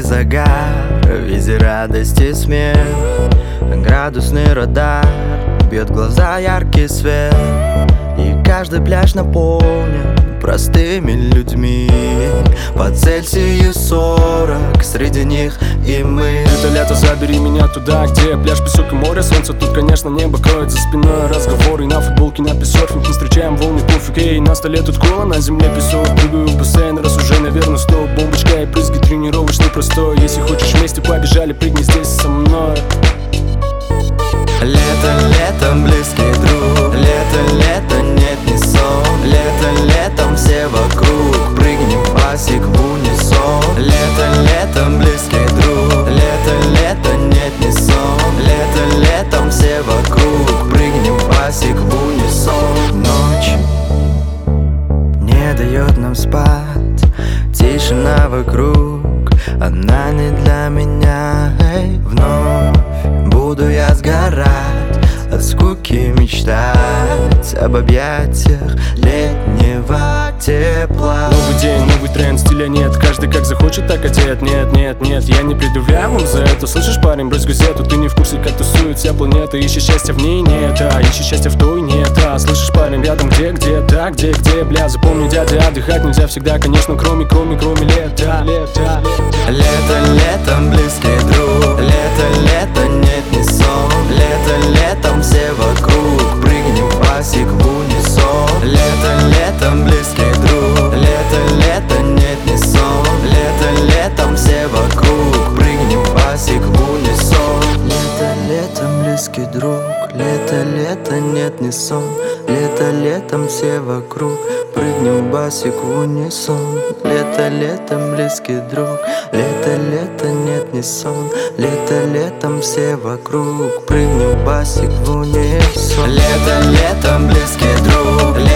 и загар, везде радость и смех. Градусный радар бьет в глаза яркий свет, и каждый пляж наполнен простыми людьми. По Цельсию 40, среди них и мы. Это лето, забери меня туда, где пляж, песок и море. Солнце тут, конечно, небо кроет за спиной. Разговоры на футболке, на песерфинг. Не встречаем волны, пофиг, эй, на столе тут кола, на земле песок. Прыгаю в бассейн, раз уже, наверное, 100. Бомбочка и брызги, тренировочный простой. Если хочешь вместе, побежали, прыгни здесь со мной. Лето, летом близкий друг. Лето, лето, нет, не сон. Лето, летом все вокруг. Прыгнем басик в унисон. Лето, летом близкий друг. Лето, лето, нет, не сон. Лето, летом все вокруг. Прыгнем басик в унисон. Ночь не дает нам спать. Тишина вокруг, она не для меня. Эй, вновь буду я сгорать от скуки, мечтать об объятиях летнего тепла. Новый день, новый тренд, стиля нет. Каждый как захочет, так одет. Нет, нет, нет, я не предъявляю вам за это. Слышишь, парень, брось газету. Ты не в курсе, как тусует вся планета. Ищешь счастье в ней, нет, а ищешь счастье в той, нет. А слышишь, парень, рядом где, да, где, бля. Запомни, дядя, отдыхать нельзя всегда, конечно, кроме лета. Лето, летом близкий друг. Лето, лето, нет, не сон. Лето, летом все вокруг. Прыгнем басик в унисон. Лето, летом близкий друг. Лето, лето, нет, не сон. Лето, летом все вокруг. Прыгнем басик в унисон. Лето, летом близкий друг. Лето, лето, нет, не сон. Лето, летом все вокруг. Прыгнем басик в унисон. Лето, летом близкий друг. Лето, лето, нет, не сон. Лето, летом все вокруг. Прыгнем басик в унисон. Лето, летом близкий друг.